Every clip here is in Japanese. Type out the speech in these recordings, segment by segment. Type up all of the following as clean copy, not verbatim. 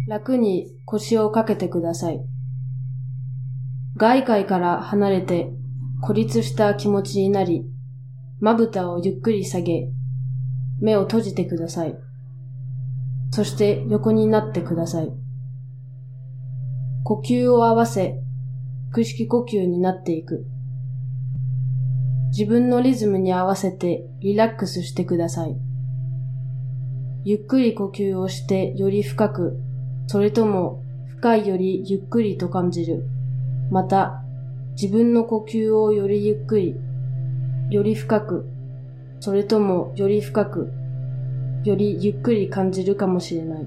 楽に腰をかけてください。外界から離れて孤立した気持ちになり、まぶたをゆっくり下げ、目を閉じてください。そして横になってください。呼吸を合わせ、腹式呼吸になっていく。自分のリズムに合わせてリラックスしてください。ゆっくり呼吸をしてより深く、それとも深いよりゆっくりと感じる。また、自分の呼吸をよりゆっくり、より深く、それともより深く、よりゆっくり感じるかもしれない。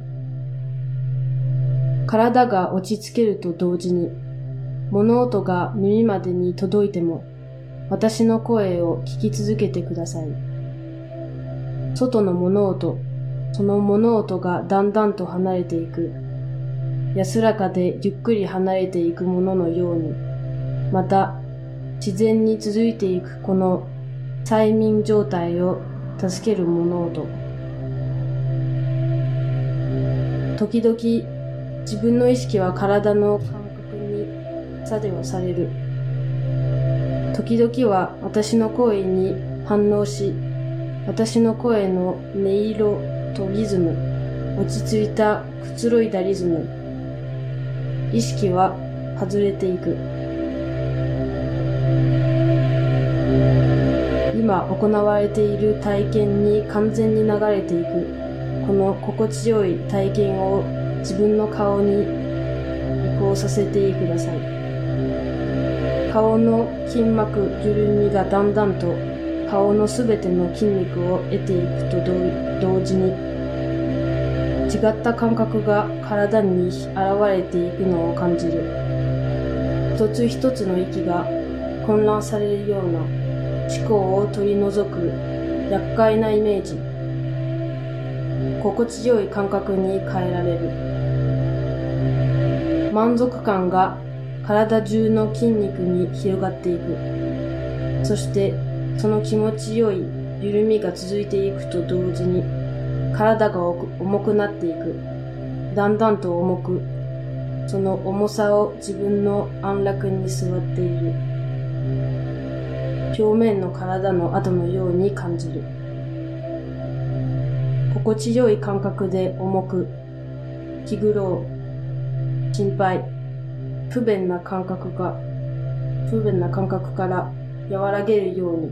体が落ち着けると同時に、物音が耳までに届いても、私の声を聞き続けてください。外の物音、その物音がだんだんと離れていく。安らかでゆっくり離れていくもののように、また自然に続いていくこの催眠状態を助ける物音。時々自分の意識は体の感覚に作用される。時々は私の声に反応し、私の声の音色とリズム、落ち着いたくつろいだリズム、意識は外れていく。今行われている体験に完全に流れていく。この心地よい体験を自分の顔に移行させてください。顔の筋膜緩みがだんだんと顔のすべての筋肉を得ていくと同時に、違った感覚が体に現れていくのを感じる。一つ一つの息が混乱されるような思考を取り除く厄介なイメージ。心地よい感覚に変えられる。満足感が体中の筋肉に広がっていく。そしてその気持ちよい緩みが続いていくと同時に、体が重くなっていく。だんだんと重く、その重さを自分の安楽に座っている。表面の体の跡のように感じる。心地よい感覚で重く、気苦労、心配、不便な感覚から和らげるように、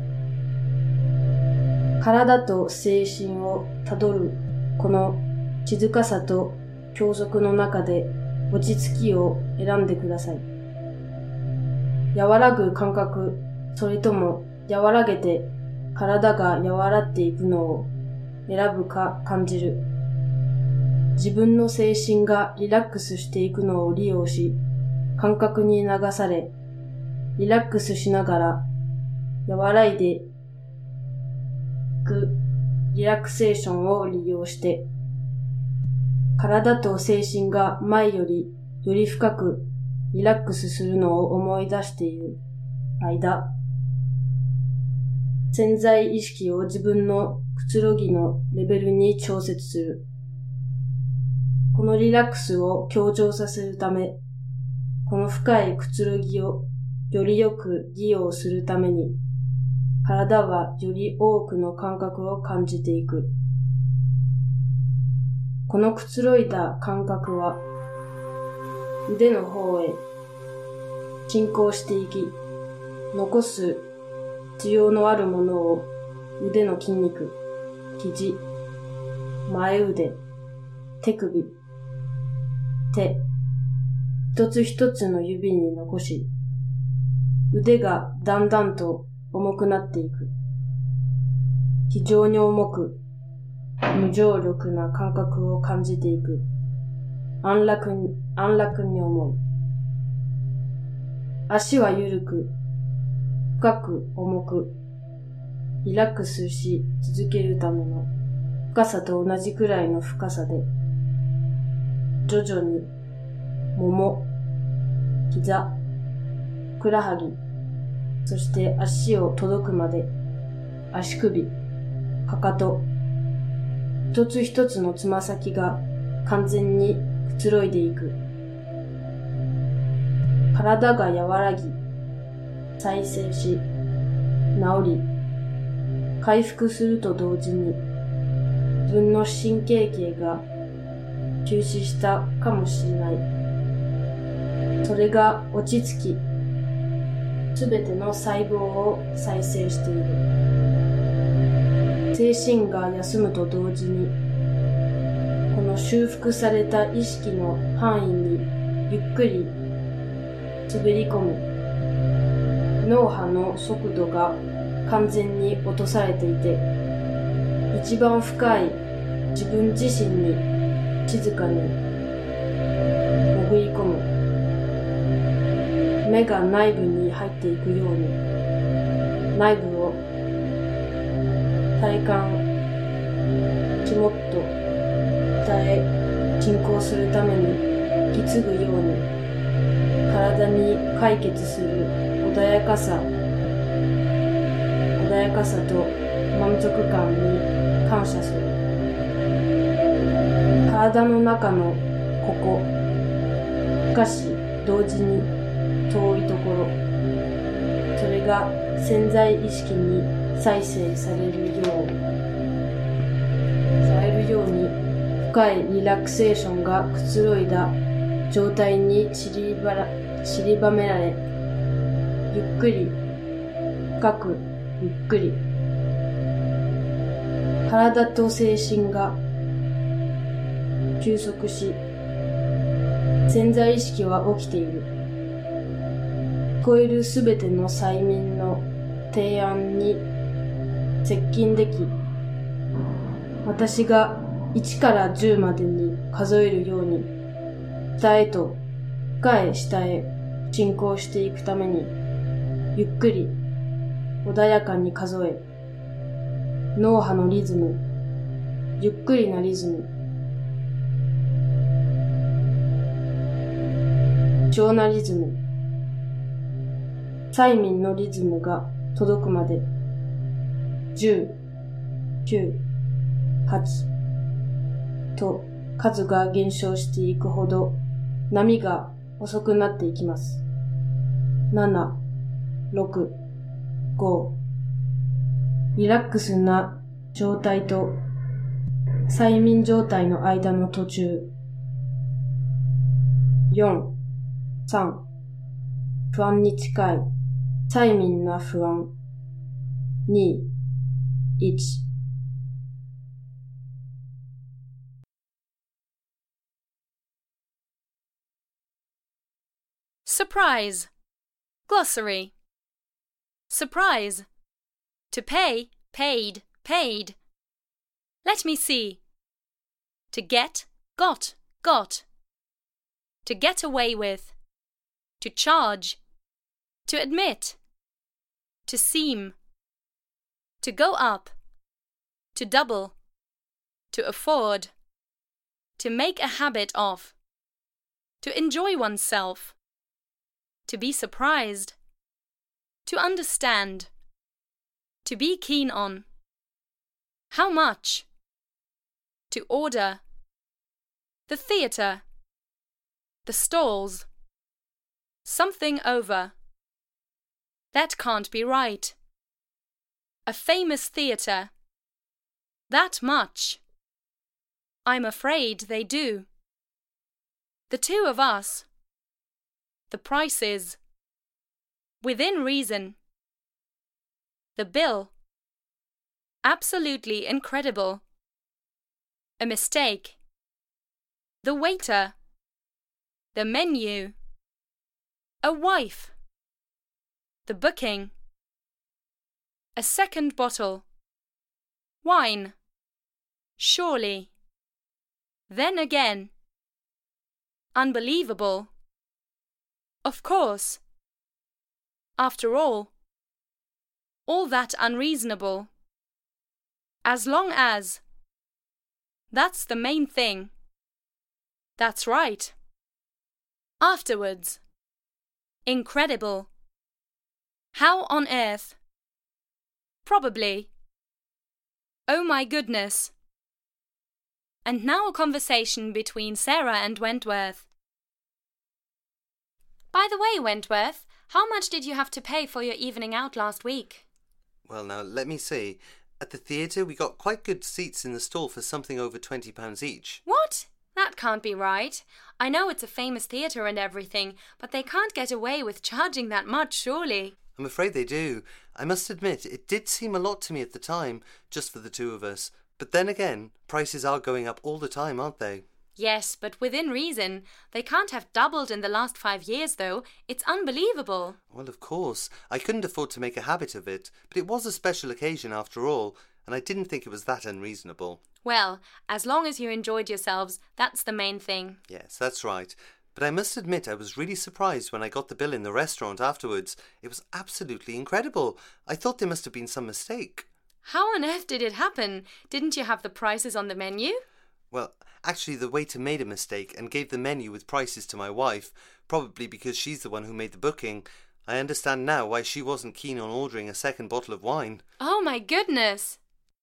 体と精神をたどるこの静かさと教則の中で落ち着きを選んでください。和らぐ感覚、それとも和らげて体が和らっていくのを選ぶか感じる。自分の精神がリラックスしていくのを利用し、感覚に流され、リラックスしながら和らいでいくリラクセーションを利用して、体と精神が前よりより深くリラックスするのを思い出している間、潜在意識を自分のくつろぎのレベルに調節する。このリラックスを強調させるため、この深いくつろぎをよりよく利用するために、体はより多くの感覚を感じていく。このくつろいだ感覚は、腕の方へ進行していき、残す必要のあるものを腕の筋肉、肘、前腕、手首、手、一つ一つの指に残し、腕がだんだんと重くなっていく。非常に重く、無重力な感覚を感じていく。安楽に思う。足は緩く、深く重く、リラックスし続けるための深さと同じくらいの深さで、徐々に、もも、膝、ふくらはぎ、そして足を届くまで、足首、かかと、一つ一つのつま先が完全にくつろいでいく。体が和らぎ、再生し、治り、回復すると同時に、自分の神経系が休止したかもしれない。それが落ち着き、すべての細胞を再生している。精神が休むと同時に、この修復された意識の範囲にゆっくり滑り込み、脳波の速度が完全に落とされていて、一番深い自分自身に静かに潜り込む。目が内部に入っていくように、内部を体感ちもっと鍛え進行するために引き継ぐように、体に解決する穏やかさと満足感に感謝する。体の中のここ、しかし同時に遠いところ、それが潜在意識に再生されるように深いリラクセーションがくつろいだ状態に散りばめられ、ゆっくり深くゆっくり体と精神が休息し、潜在意識は起きている。聞こえるすべての催眠の提案に接近でき、私が1から10までに数えるように、下へと深い下へ進行していくために、ゆっくり穏やかに数え、脳波のリズム、ゆっくりなリズム、超なリズム、催眠のリズムが届くまで、10、9、8と数が減少していくほど波が遅くなっていきます。7、6、5、リラックスな状態と催眠状態の間の途中。4、3、不安に近い催眠な不安。2、1。 Surprise. Glossary. Surprise. To pay, paid, paid. Let me see. To get, got, got. To get away with. To charge. To admit. To seem. To go up. To double. To afford. To make a habit of. To enjoy oneself. To be surprised. To understand. To be keen on. How much? To order. The theatre. The stalls. Something over. That can't be right. A famous theatre. That much. I'm afraid they do. The two of us. The prices. Within reason. The bill. Absolutely incredible. A mistake. The waiter. The menu. A wife. The booking. A second bottle. Wine. Surely. Then again. Unbelievable. Of course. After all that unreasonable. As long as. That's the main thing. That's right. Afterwards. Incredible. How on earth? Probably. Oh my goodness. And now a conversation between Sarah and Wentworth. By the way, Wentworth, how much did you have to pay for your evening out last week? Well, now, let me see. At the theatre, we got quite good seats in the stall for something over £20 each. What? That can't be right. I know it's a famous theatre and everything, but they can't get away with charging that much, surely. I'm afraid they do. I must admit, it did seem a lot to me at the time, just for the two of us. But then again, prices are going up all the time, aren't they? Yes, but within reason. They can't have doubled in the last 5 years, though. It's unbelievable. Well, of course. I couldn't afford to make a habit of it, but it was a special occasion after all, and I didn't think it was that unreasonable. Well, as long as you enjoyed yourselves, that's the main thing. Yes, that's right. But I must admit I was really surprised when I got the bill in the restaurant afterwards. It was absolutely incredible. I thought there must have been some mistake. How on earth did it happen? Didn't you have the prices on the menu? Well, actually the waiter made a mistake and gave the menu with prices to my wife, probably because she's the one who made the booking. I understand now why she wasn't keen on ordering a second bottle of wine. Oh my goodness!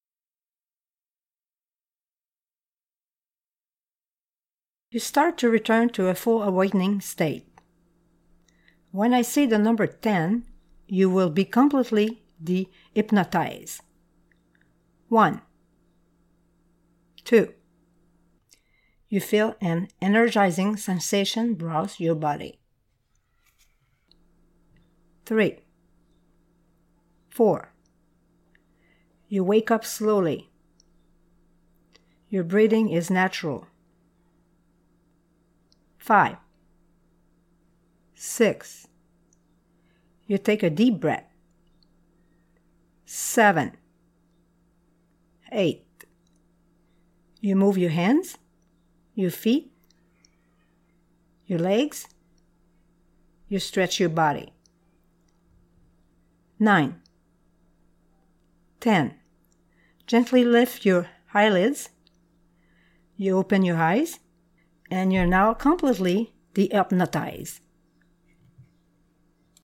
You start to return to a full awakening state. When I say the number 10, you will be completely de-hypnotized. 1, 2. You feel an energizing sensation browse your body. 3, 4. You wake up slowly. Your breathing is natural. 5, 6. You take a deep breath. 7, 8. You move your hands, your feet, your legs. You stretch your body. 9, 10. Gently lift your eyelids. You open your eyes, and you're now completely de-hypnotized.